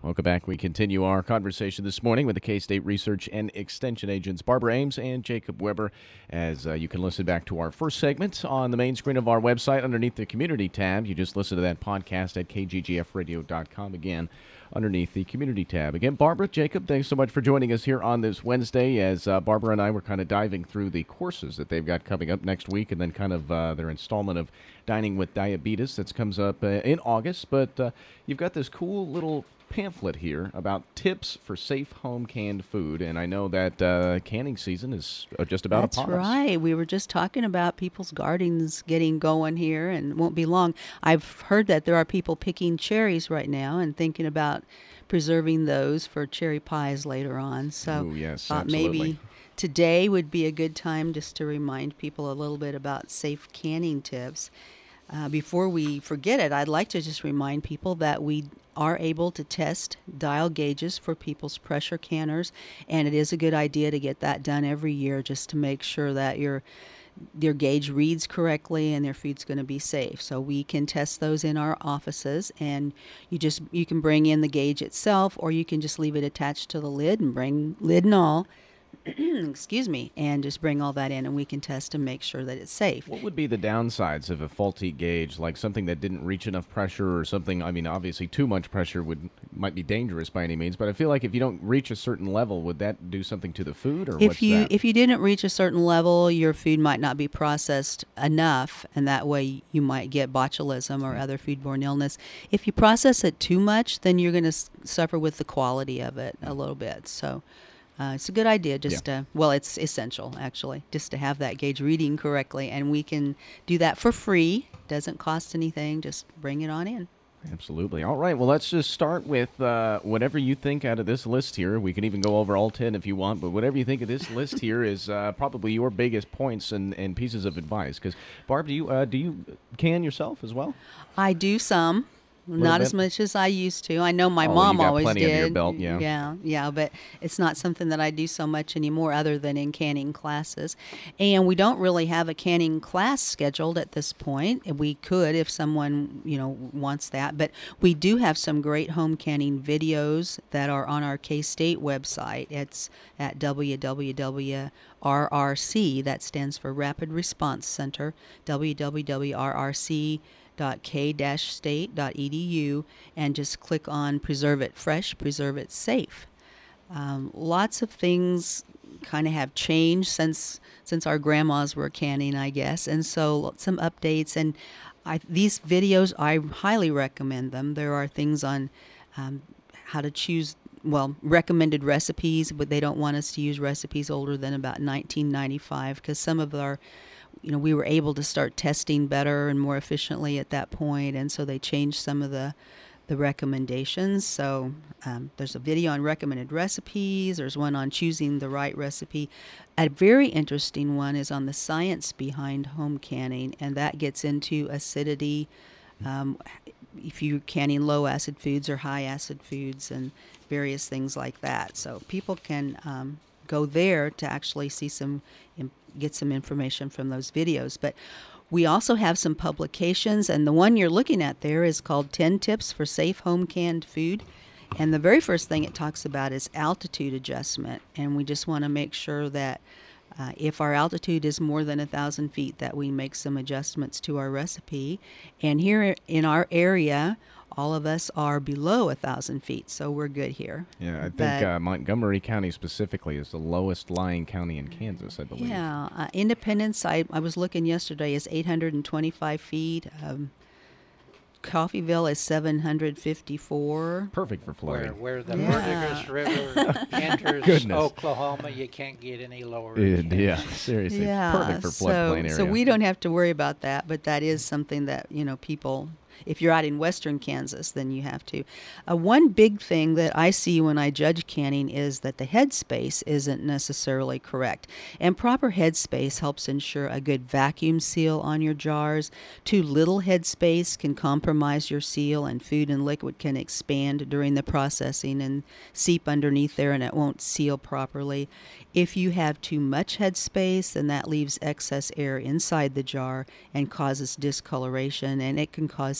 Welcome back. We continue our conversation this morning with the K-State Research and Extension agents Barbara Ames and Jacob Weber, as you can listen back to our first segment on the main screen of our website underneath the Community tab. You just listen to that podcast at kggfradio.com, again, underneath the Community tab. Again, Barbara, Jacob, thanks so much for joining us here on this Wednesday, as Barbara and I were kind of diving through the courses that they've got coming up next week, and then kind of their installment of Dining with Diabetes that comes up in August. But you've got this cool little pamphlet here about tips for safe home canned food, and I know that canning season is just about upon us. That's right. We were just talking about people's gardens getting going here, and it won't be long. I've heard that there are people picking cherries right now and thinking about preserving those for cherry pies later on. So ooh, yes, absolutely. Maybe today would be a good time just to remind people a little bit about safe canning tips. Before we forget it, I'd like to just remind people that we are able to test dial gauges for people's pressure canners, and it is a good idea to get that done every year just to make sure that your gauge reads correctly and their food's going to be safe. So we can test those in our offices, and you can bring in the gauge itself, or you can just leave it attached to the lid and bring lid and all excuse me, and just bring all that in, and we can test and make sure that it's safe. What would be the downsides of a faulty gauge, like something that didn't reach enough pressure or something? I mean, obviously too much pressure might be dangerous by any means, but I feel like if you don't reach a certain level, would that do something to the food, or if you didn't reach a certain level, your food might not be processed enough, and that way you might get botulism or other foodborne illness. If you process it too much, then you're going to suffer with the quality of it a little bit. So it's a good idea it's essential, actually, just to have that gauge reading correctly, and we can do that for free. Doesn't cost anything. Just bring it on in. Absolutely. All right. Well, let's just start with whatever you think out of this list here. We can even go over all 10 if you want, but whatever you think of this list here is probably your biggest points and pieces of advice. Because, Barb, do you can yourself as well? I do some. Not as much as I used to. I know my mom always did. Plenty under your belt, yeah. Yeah, but it's not something that I do so much anymore other than in canning classes. And we don't really have a canning class scheduled at this point. We could if someone, wants that. But we do have some great home canning videos that are on our K-State website. It's at www.rrc, that stands for Rapid Response Center, www.rrc.k-state.edu, and just click on Preserve It Fresh, Preserve It Safe. Lots of things kind of have changed since our grandmas were canning, I guess, and so some updates. And these videos, I highly recommend them. There are things on how to choose recommended recipes, but they don't want us to use recipes older than about 1995 because some of our we were able to start testing better and more efficiently at that point, and so they changed some of the recommendations. So there's a video on recommended recipes. There's one on choosing the right recipe. A very interesting one is on the science behind home canning, and that gets into acidity, if you're canning low acid foods or high acid foods and various things like that. So people can go there to actually see get some information from those videos. But we also have some publications, and the one you're looking at there is called 10 Tips for Safe Home Canned Food. And the very first thing it talks about is altitude adjustment. And we just want to make sure that if our altitude is more than 1,000 feet, that we make some adjustments to our recipe. And here in our area, all of us are below 1,000 feet, so we're good here. Yeah, I think Montgomery County specifically is the lowest lying county in Kansas, I believe. Yeah, Independence, I was looking yesterday, is 825 feet. Coffeyville is 754. Perfect for flooding. Where the Verdigris River enters Oklahoma, you can't get any lower. Yeah, seriously. Yeah, perfect for floodplain area. So we don't have to worry about that, but that is something that, people, if you're out in western Kansas, then you have to. One big thing that I see when I judge canning is that the headspace isn't necessarily correct. And proper headspace helps ensure a good vacuum seal on your jars. Too little headspace can compromise your seal, and food and liquid can expand during the processing and seep underneath there, and it won't seal properly. If you have too much headspace, then that leaves excess air inside the jar and causes discoloration, and it can cause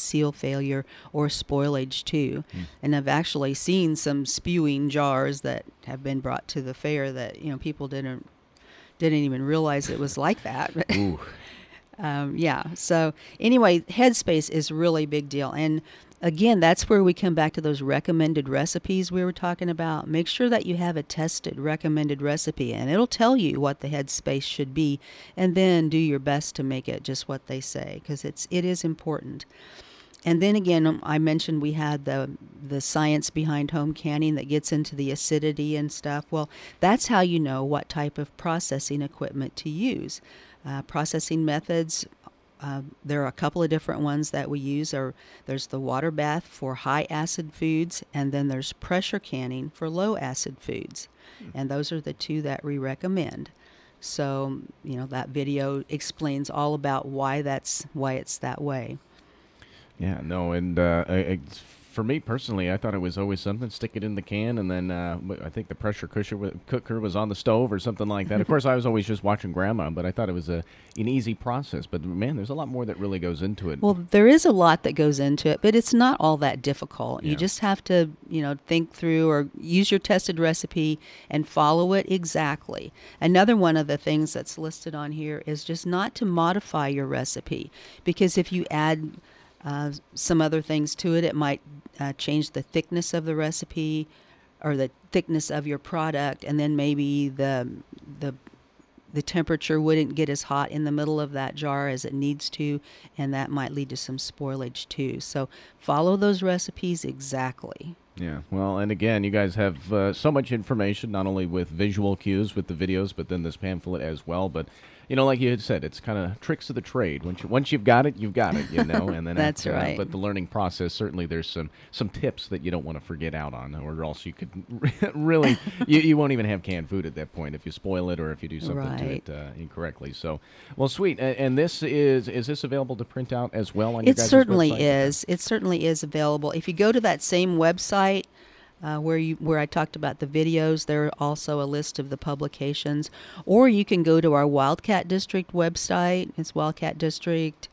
seal failure or spoilage too. And I've actually seen some spewing jars that have been brought to the fair that, you know, people didn't even realize it was like that. Ooh. Yeah. So anyway, Headspace is a really big deal. And again, that's where we come back to those recommended recipes we were talking about. Make sure that you have a tested recommended recipe, and it'll tell you what the Headspace should be, and then do your best to make it just what they say, because it is important. And then again, I mentioned we had the science behind home canning that gets into the acidity and stuff. Well, that's how you know what type of processing equipment to use. Processing methods, there are a couple of different ones that we use. There's the water bath for high acid foods, and then there's pressure canning for low acid foods. And those are the two that we recommend. So, you know, that video explains all about why it's that way. Yeah, no, and for me personally, I thought it was always something, stick it in the can, and then I think the pressure cooker was on the stove or something like that. Of course, I was always just watching Grandma, but I thought it was an easy process. But, man, there's a lot more that really goes into it. Well, there is a lot that goes into it, but it's not all that difficult. Yeah. You just have to, you know, think through or use your tested recipe and follow it exactly. Another one of the things that's listed on here is just not to modify your recipe, because if you add some other things to it, it might change the thickness of the recipe or the thickness of your product, and then maybe the temperature wouldn't get as hot in the middle of that jar as it needs to, and that might lead to some spoilage too. So follow those recipes exactly. Yeah, well, and again, you guys have so much information, not only with visual cues with the videos, but then this pamphlet as well. But, you know, like you had said, it's kind of tricks of the trade. Once you've got it, you know. And then That's right. But the learning process, certainly there's some tips that you don't want to forget out on, or else you could really, you won't even have canned food at that point if you spoil it or if you do something to it incorrectly. So, well, sweet. And this is this available to print out as well on your guys' website? It certainly is. It certainly is available. If you go to that same website, where I talked about the videos, there are also a list of the publications. Or you can go to our Wildcat District website. It's Wildcat District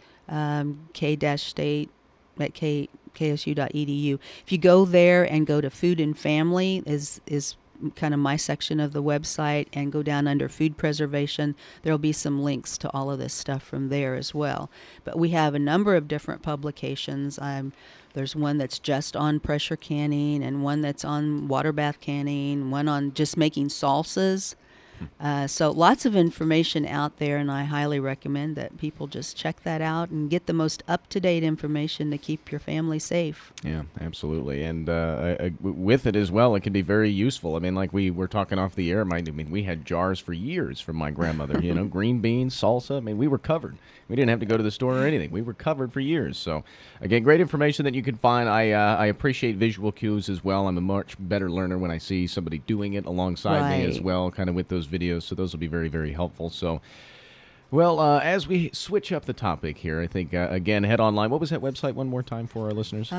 K-State at ksu.edu. If you go there and go to Food and Family is kind of my section of the website, and go down under food preservation, there'll be some links to all of this stuff from there as well. But we have a number of different publications. There's one that's just on pressure canning, and one that's on water bath canning, one on just making salsas. So lots of information out there, and I highly recommend that people just check that out and get the most up-to-date information to keep your family safe. Yeah, absolutely. And with it as well, it can be very useful. I mean, like we were talking off the air, we had jars for years from my grandmother, you know, green beans, salsa. I mean, we were covered. We didn't have to go to the store or anything. We were covered for years. So, again, great information that you can find. I appreciate visual cues as well. I'm a much better learner when I see somebody doing it alongside me as well, kind of with those videos. So those will be very, very helpful. So, well, as we switch up the topic here, I think, again, head online. What was that website one more time for our listeners?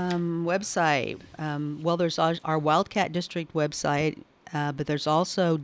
Well, there's our Wildcat District website, but there's also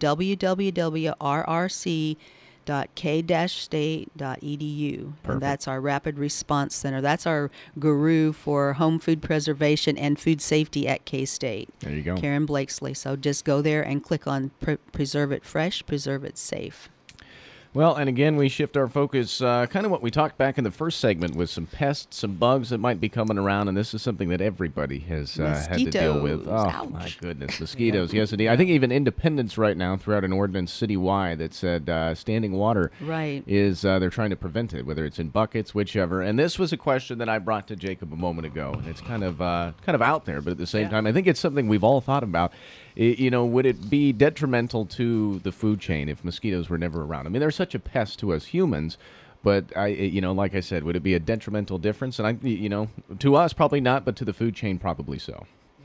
www.rrc.k-state.edu. And that's our Rapid Response Center. That's our guru for home food preservation and food safety at K-State. There you go. Karen Blakesley. So just go there and click on Preserve It Fresh, Preserve It Safe. Well, and again, we shift our focus, kind of what we talked back in the first segment, with some pests, some bugs that might be coming around, and this is something that everybody has had to deal with. Oh, ouch. My goodness, mosquitoes, yes, indeed. I think even Independence right now threw out an ordinance citywide that said standing water is, they're trying to prevent it, whether it's in buckets, whichever. And this was a question that I brought to Jacob a moment ago, and it's kind of out there, but at the same time, I think it's something we've all thought about. You know, would it be detrimental to the food chain if mosquitoes were never around? I mean, they're such a pest to us humans, but like I said, would it be a detrimental difference? And to us probably not, but to the food chain probably so.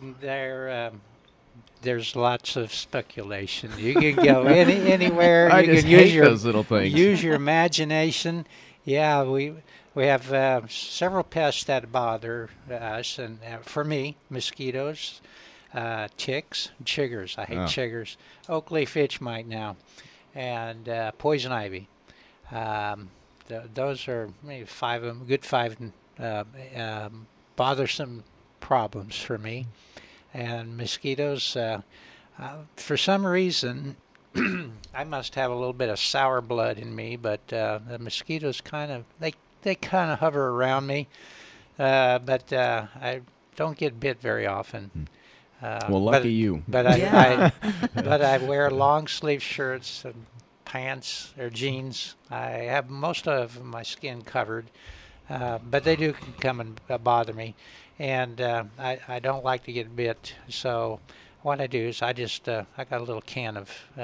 There's lots of speculation. You can go anywhere. I you just can hate use those little things. Use your imagination. Yeah, we have several pests that bother us, and for me, mosquitoes. Ticks, chiggers. I hate chiggers. Oak leaf itch mite now, and poison ivy. Those are maybe five of them. Good five bothersome problems for me. And mosquitoes, for some reason, I must have a little bit of sour blood in me, but the mosquitoes they kind of hover around me, but I don't get bit very often. Well, lucky you. But Yeah. but I wear long sleeve shirts and pants or jeans. I have most of my skin covered, but they do come and bother me, and I don't like to get bit. So what I do is I got a little can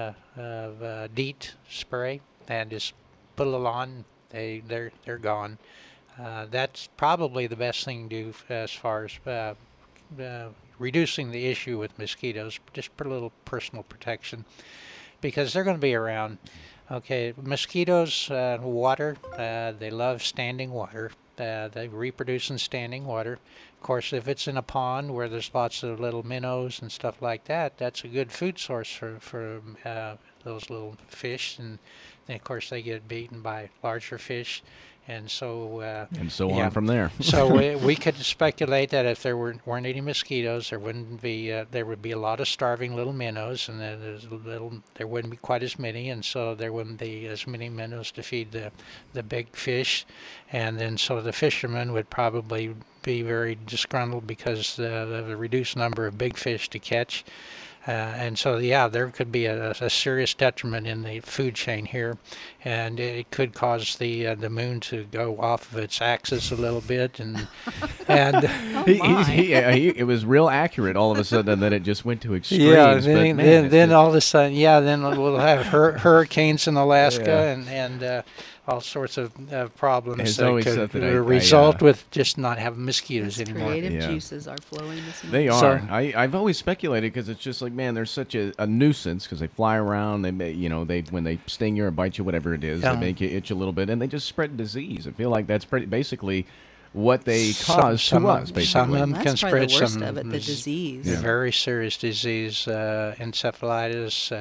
of DEET spray and just put a little on. They're gone. That's probably the best thing to do as far as reducing the issue with mosquitoes. Just put a little personal protection because they're going to be around. Okay, mosquitoes, water, they love standing water. They reproduce in standing water. Of course, if it's in a pond where there's lots of little minnows and stuff like that, that's a good food source for those little fish. And then, of course, they get beaten by larger fish. And so on from there. So we could speculate that if there weren't any mosquitoes, there would be a lot of starving little minnows, and there wouldn't be quite as many, and so there wouldn't be as many minnows to feed the big fish, and then so the fishermen would probably be very disgruntled because of the reduced number of big fish to catch. And so, yeah, there could be a serious detriment in the food chain here, and it could cause the moon to go off of its axis a little bit, and Oh my. It was real accurate all of a sudden, and then it just went to extremes. yeah, but then, man, then, it's then just- all of a sudden, yeah, then we'll have hurricanes in Alaska Yeah. and all sorts of problems It's that always could something result with just not having mosquitoes His anymore. creative Yeah. juices are flowing this morning. They are. So- I've always speculated because it's just like, man, they're such a nuisance because they fly around. They when they sting you or bite you, whatever it is, Yeah. they make you itch a little bit, and they just spread disease. I feel like that's basically what they cause Some to of- us, basically. some of them That's can probably spread the worst some of it, the disease. very serious disease, encephalitis,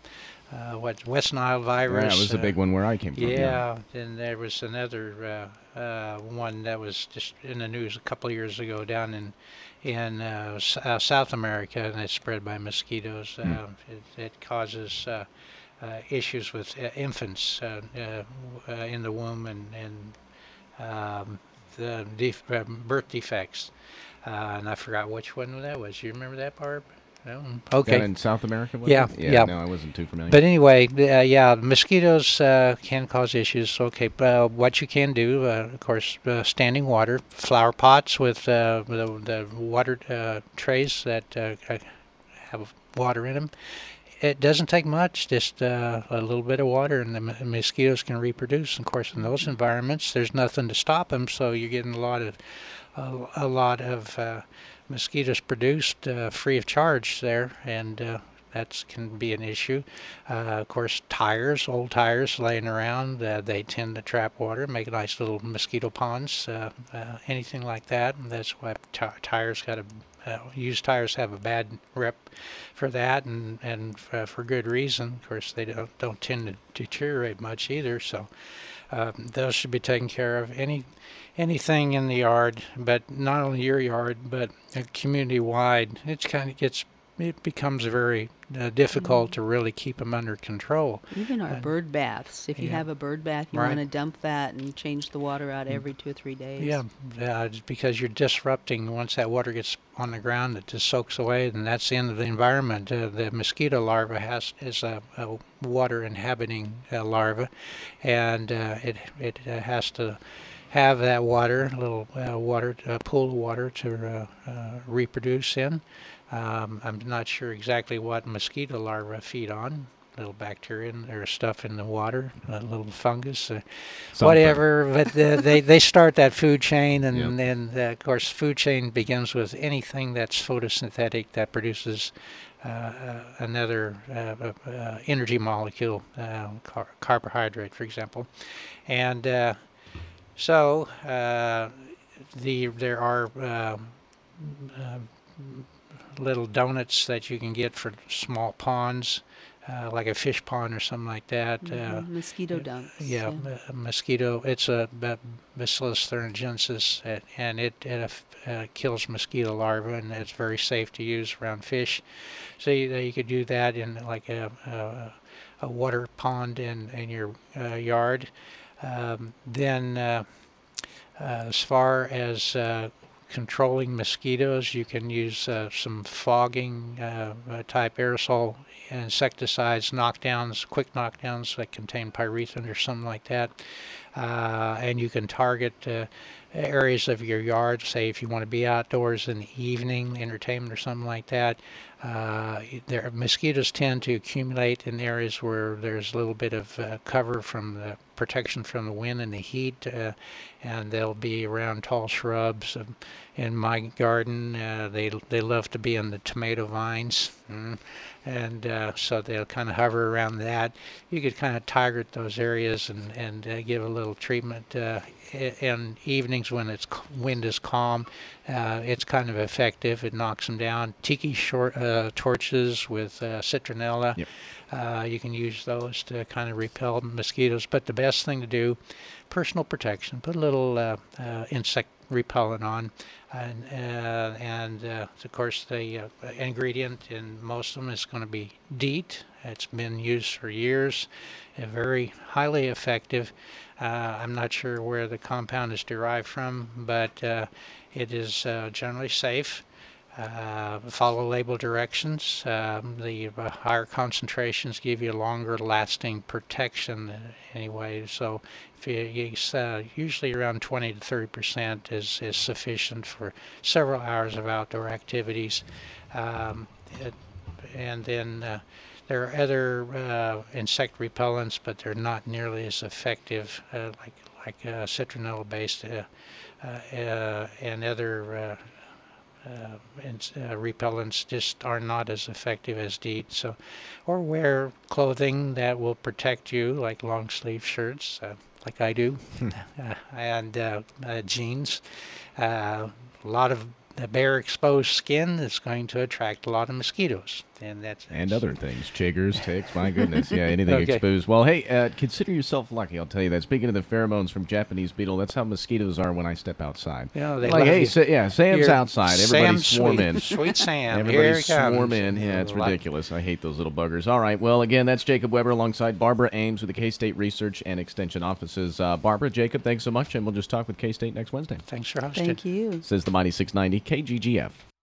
West Nile virus. Yeah, it was a big one where I came from. Yeah, and there was another one that was just in the news a couple of years ago down in South America, and it's spread by mosquitoes. It causes issues with infants in the womb and the birth defects. And I forgot which one that was. You remember that, Barb? No? Okay. Down in South America? Was Yeah, it? yeah. No, I wasn't too familiar. But anyway, yeah, mosquitoes can cause issues. Okay, what you can do, of course, standing water, flower pots with the water trays that have water in them. It doesn't take much, just a little bit of water, and the mosquitoes can reproduce. Of course, in those environments, there's nothing to stop them, so you're getting a lot of mosquitoes produced free of charge there, and that can be an issue. Of course, old tires laying around, they tend to trap water, make nice little mosquito ponds, anything like that. And that's why used tires have a bad rep for that, and for good reason. Of course, they don't tend to deteriorate much either, so those should be taken care of. Anything in the yard, but not only your yard, but community-wide, it becomes very difficult to really keep them under control. Even our bird baths. If you yeah. have a bird bath, you Right. want to dump that and change the water out every 2 or 3 days. Yeah, it's because you're disrupting. Once that water gets on the ground, it just soaks away, and that's the end of the environment. The mosquito larva is a water inhabiting larva, and it has to have that water, a little pool of water to reproduce in. I'm not sure exactly what mosquito larvae feed on. Little bacteria or stuff in the water, a little fungus, whatever. But they start that food chain, and then of course food chain begins with anything that's photosynthetic that produces another energy molecule, carbohydrate, for example, and so there are little donuts that you can get for small ponds. like a fish pond or something like that. Mosquito dunks. Yeah, mosquito. It's a Bacillus thuringiensis, and it kills mosquito larvae, and it's very safe to use around fish. So you could do that in like a water pond in your yard. Then as far as controlling mosquitoes, you can use some fogging type aerosol insecticides, knockdowns, quick knockdowns that contain pyrethrin or something like that. And you can target areas of your yard. Say if you want to be outdoors in the evening, entertainment or something like that. Mosquitoes tend to accumulate in areas where there's a little bit of cover from the protection from the wind and the heat, and they'll be around tall shrubs. In my garden, they love to be in the tomato vines, and so they'll kind of hover around that. You could kind of target those areas and give a little treatment in evenings when wind is calm. It's kind of effective. It knocks them down. Tiki torches with citronella. Yep. You can use those to kind of repel mosquitoes. But the best thing to do, personal protection. Put a little insect repellent on, and of course the ingredient in most of them is going to be DEET. It's been used for years, very highly effective. I'm not sure where the compound is derived from, but it is generally safe. Follow label directions. The higher concentrations give you longer lasting protection anyway. So if you usually around 20 to 30% is sufficient for several hours of outdoor activities. And then there are other insect repellents, but they're not nearly as effective, like citronella based and other repellents just are not as effective as DEET. So, or wear clothing that will protect you, like long sleeve shirts, like I do, and jeans. A lot of the bare exposed skin is going to attract a lot of mosquitoes, and other things, chiggers, ticks. My goodness, yeah, anything Okay. exposed. Well, hey, consider yourself lucky. I'll tell you that. Speaking of the pheromones from Japanese beetle, that's how mosquitoes are when I step outside. Yeah, they like, love hey, you. Sam's You're- outside. Everybody Sam's swarm sweet, in. Sweet Sam. Everybody Here he comes. swarm in. Yeah, it's Like- ridiculous. I hate those little buggers. All right. Well, again, that's Jacob Weber alongside Barbara Ames with the K-State Research and Extension offices. Barbara, Jacob, thanks so much, and we'll just talk with K-State next Wednesday. Thanks for hosting. Thank you. Says the Mighty 690 KGGF.